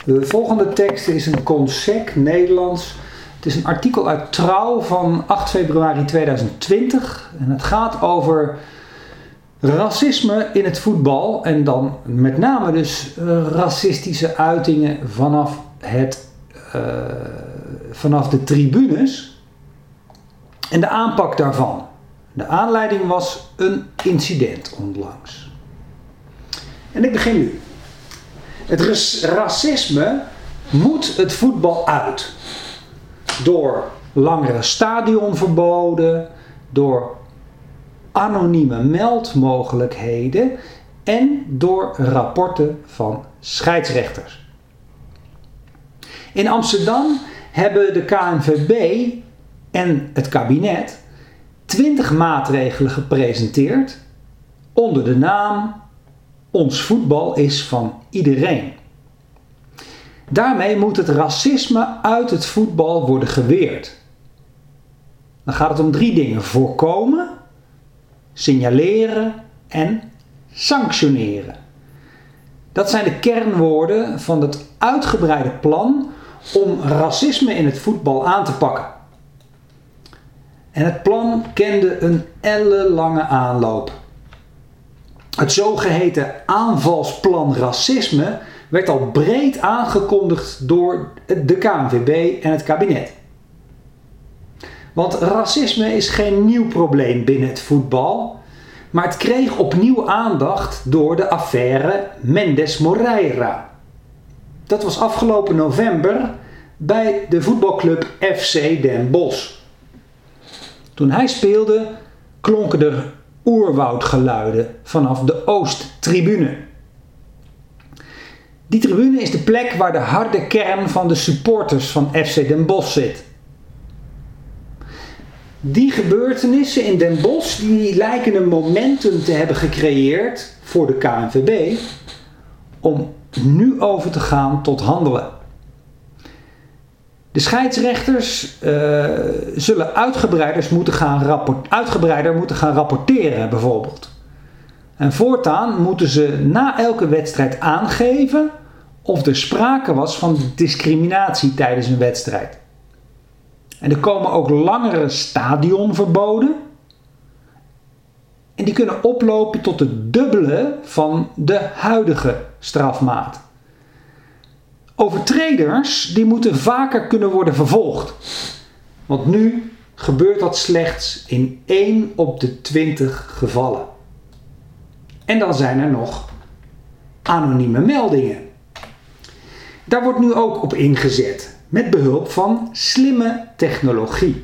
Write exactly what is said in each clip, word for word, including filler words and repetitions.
De volgende tekst is een consec, Nederlands. Het is een artikel uit Trouw van acht februari tweeduizend twintig. En het gaat over racisme in het voetbal. En dan met name dus uh, racistische uitingen vanaf, het, uh, vanaf de tribunes. En de aanpak daarvan. De aanleiding was een incident onlangs. En ik begin nu. Het racisme moet het voetbal uit. Door langere stadionverboden, door anonieme meldmogelijkheden en door rapporten van scheidsrechters. In Amsterdam hebben de K N V B en het kabinet twintig maatregelen gepresenteerd onder de naam Ons voetbal is van iedereen. Daarmee moet het racisme uit het voetbal worden geweerd. Dan gaat het om drie dingen: voorkomen, signaleren en sanctioneren. Dat zijn de kernwoorden van het uitgebreide plan om racisme in het voetbal aan te pakken. En het plan kende een ellenlange aanloop. Het zogeheten aanvalsplan racisme werd al breed aangekondigd door de K N V B en het kabinet. Want racisme is geen nieuw probleem binnen het voetbal, maar het kreeg opnieuw aandacht door de affaire Mendes Moreira. Dat was afgelopen november bij de voetbalclub F C Den Bosch. Toen hij speelde klonken er oerwoudgeluiden vanaf de Oosttribune. Die tribune is de plek waar de harde kern van de supporters van F C Den Bosch zit. Die gebeurtenissen in Den Bosch die lijken een momentum te hebben gecreëerd voor de K N V B om nu over te gaan tot handelen. De scheidsrechters uh, zullen uitgebreider moeten, gaan rapport, uitgebreider moeten gaan rapporteren bijvoorbeeld. En voortaan moeten ze na elke wedstrijd aangeven of er sprake was van discriminatie tijdens een wedstrijd. En er komen ook langere stadionverboden. En die kunnen oplopen tot het dubbele van de huidige strafmaat. Overtreders die moeten vaker kunnen worden vervolgd. Want nu gebeurt dat slechts in één op de twintig gevallen. En dan zijn er nog anonieme meldingen. Daar wordt nu ook op ingezet met behulp van slimme technologie.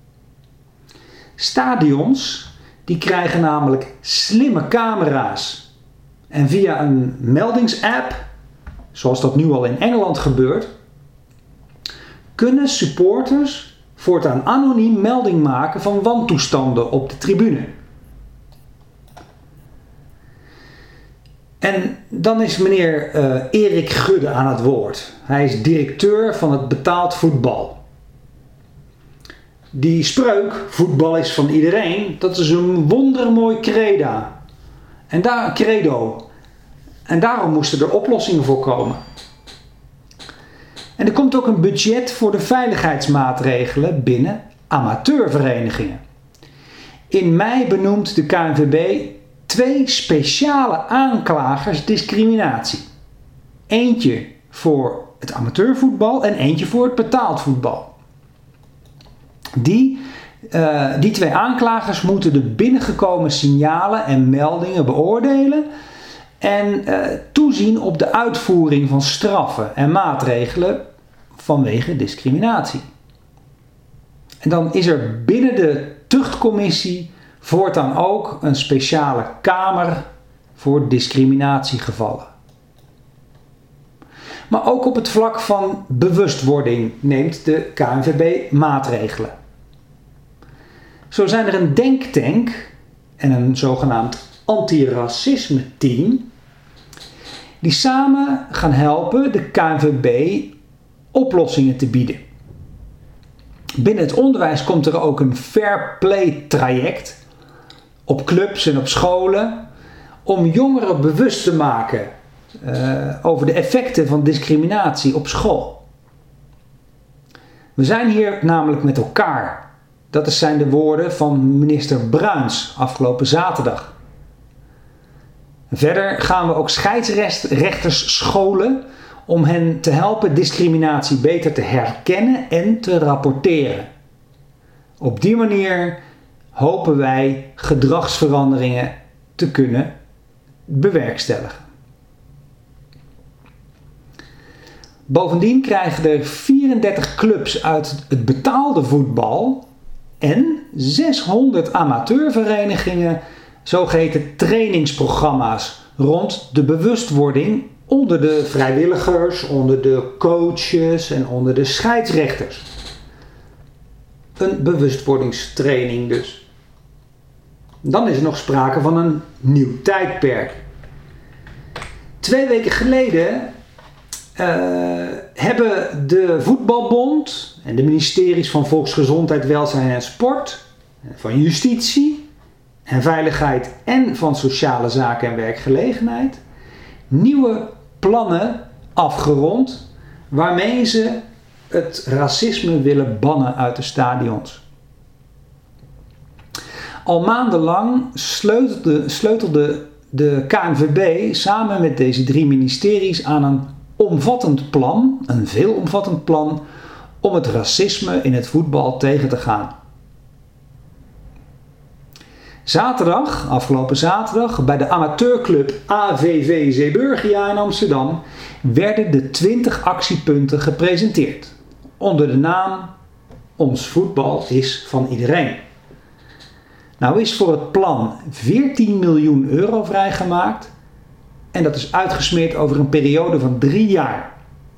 Stadions die krijgen namelijk slimme camera's. En via een meldingsapp, zoals dat nu al in Engeland gebeurt, kunnen supporters voortaan anoniem melding maken van wantoestanden op de tribune. En dan is meneer uh, Erik Gudde aan het woord. Hij is directeur van het betaald voetbal. Die spreuk, voetbal is van iedereen, dat is een wondermooi credo. En daar, credo. En daarom moesten er oplossingen voor komen. En er komt ook een budget voor de veiligheidsmaatregelen binnen amateurverenigingen. In mei benoemt de K N V B twee speciale aanklagers discriminatie. Eentje voor het amateurvoetbal en eentje voor het betaald voetbal. Die, uh, die twee aanklagers moeten de binnengekomen signalen en meldingen beoordelen en uh, toezien op de uitvoering van straffen en maatregelen vanwege discriminatie. En dan is er binnen de tuchtcommissie voortaan ook een speciale kamer voor discriminatiegevallen. Maar ook op het vlak van bewustwording neemt de K N V B maatregelen. Zo zijn er een denktank en een zogenaamd antiracisme-team die samen gaan helpen de K N V B oplossingen te bieden. Binnen het onderwijs komt er ook een fair play traject op clubs en op scholen om jongeren bewust te maken uh, over de effecten van discriminatie op school. We zijn hier namelijk met elkaar. Dat zijn de woorden van minister Bruins afgelopen zaterdag. Verder gaan we ook scheidsrechters scholen om hen te helpen discriminatie beter te herkennen en te rapporteren. Op die manier hopen wij gedragsveranderingen te kunnen bewerkstelligen. Bovendien krijgen er vierendertig clubs uit het betaalde voetbal en zeshonderd amateurverenigingen zogeheten trainingsprogramma's rond de bewustwording onder de vrijwilligers, onder de coaches en onder de scheidsrechters. Een bewustwordingstraining dus. Dan is er nog sprake van een nieuw tijdperk. Twee weken geleden uh, hebben de Voetbalbond en de ministeries van Volksgezondheid, Welzijn en Sport, van Justitie en Veiligheid en van Sociale Zaken en Werkgelegenheid nieuwe plannen afgerond waarmee ze het racisme willen bannen uit de stadions. Al maandenlang sleutelde, sleutelde de K N V B samen met deze drie ministeries aan een omvattend plan, een veelomvattend plan, om het racisme in het voetbal tegen te gaan. Zaterdag, afgelopen zaterdag, bij de amateurclub A V V Zeeburgia in Amsterdam werden de twintig actiepunten gepresenteerd. Onder de naam Ons voetbal is van iedereen. Nou is voor het plan veertien miljoen euro vrijgemaakt en dat is uitgesmeerd over een periode van drie jaar.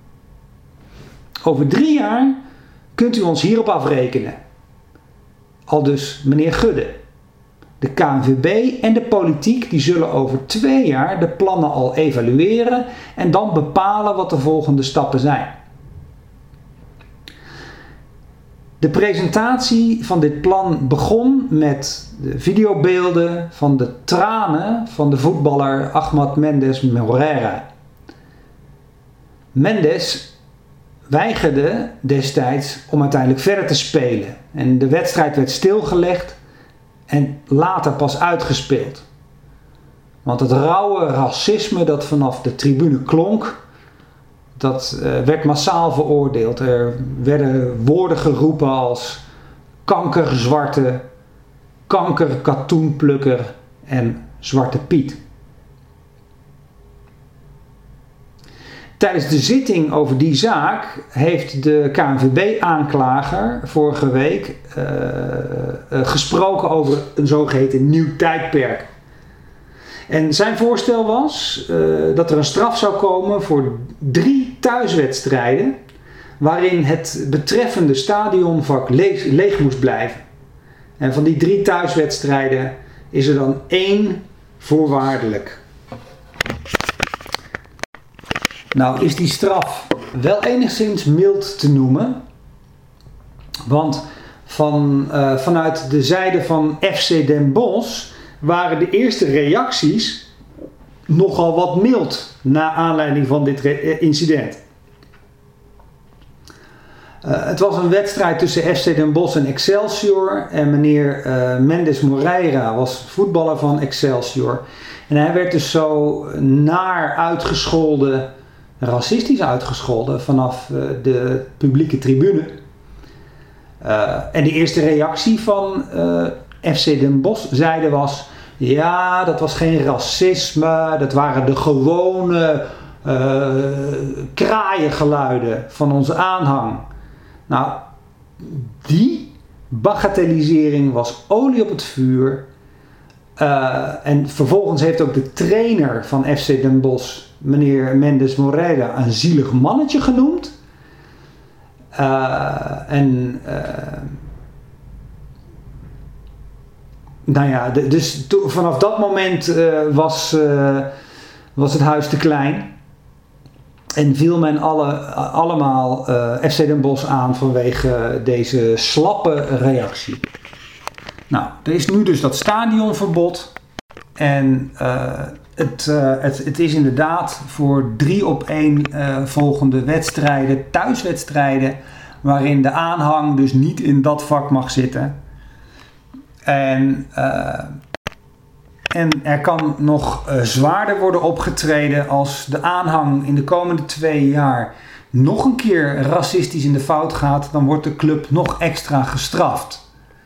Over drie jaar kunt u ons hierop afrekenen. Aldus meneer Gudde. De K N V B en de politiek die zullen over twee jaar de plannen al evalueren en dan bepalen wat de volgende stappen zijn. De presentatie van dit plan begon met de videobeelden van de tranen van de voetballer Ahmad Mendes Moreira. Mendes weigerde destijds om uiteindelijk verder te spelen en de wedstrijd werd stilgelegd en later pas uitgespeeld. Want het rauwe racisme dat vanaf de tribune klonk, dat uh, werd massaal veroordeeld. Er werden woorden geroepen als kankerzwarte, kankerkatoenplukker en Zwarte Piet. Tijdens de zitting over die zaak heeft de K N V B-aanklager vorige week uh, uh, gesproken over een zogeheten nieuw tijdperk. En zijn voorstel was uh, dat er een straf zou komen voor drie thuiswedstrijden waarin het betreffende stadionvak leeg, leeg moest blijven. En van die drie thuiswedstrijden is er dan één voorwaardelijk. Nou is die straf wel enigszins mild te noemen, want van, uh, vanuit de zijde van F C Den Bosch waren de eerste reacties nogal wat mild na aanleiding van dit incident. Uh, het was een wedstrijd tussen F C Den Bosch en Excelsior en meneer uh, Mendes Moreira was voetballer van Excelsior. En hij werd dus zo naar uitgescholden, racistisch uitgescholden vanaf uh, de publieke tribune. Uh, en de eerste reactie van uh, F C Den Bosch zijde was: ja, dat was geen racisme, dat waren de gewone uh, kraaiengeluiden van onze aanhang. Nou, die bagatellisering was olie op het vuur. Uh, en vervolgens heeft ook de trainer van F C Den Bosch, meneer Mendes Moreira, een zielig mannetje genoemd. Uh, en uh, nou ja, de, dus to, vanaf dat moment uh, was, uh, was het huis te klein. En viel men alle, allemaal uh, F C Den Bosch aan vanwege deze slappe reactie. Nou, er is nu dus dat stadionverbod. En uh, het, uh, het, het is inderdaad voor drie op één uh, volgende wedstrijden, thuiswedstrijden, waarin de aanhang dus niet in dat vak mag zitten. En, uh, en er kan nog uh, zwaarder worden opgetreden als de aanhang in de komende twee jaar nog een keer racistisch in de fout gaat, dan wordt de club nog extra gestraft.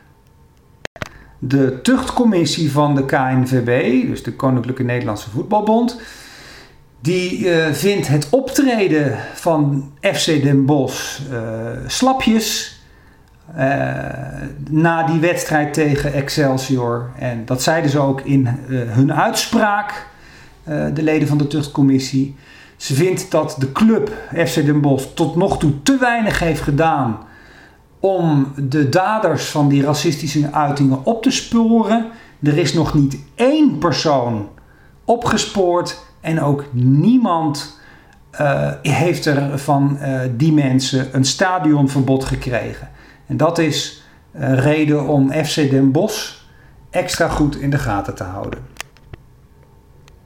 De tuchtcommissie van de K N V B, dus de Koninklijke Nederlandse Voetbalbond, die uh, vindt het optreden van F C Den Bosch uh, slapjes uh, na die wedstrijd tegen Excelsior. En dat zeiden ze ook in uh, hun uitspraak, uh, de leden van de tuchtcommissie. Ze vindt dat de club F C Den Bosch tot nog toe te weinig heeft gedaan om de daders van die racistische uitingen op te sporen. Er is nog niet één persoon opgespoord en ook niemand uh, heeft er van uh, die mensen een stadionverbod gekregen. En dat is uh, reden om F C Den Bosch extra goed in de gaten te houden.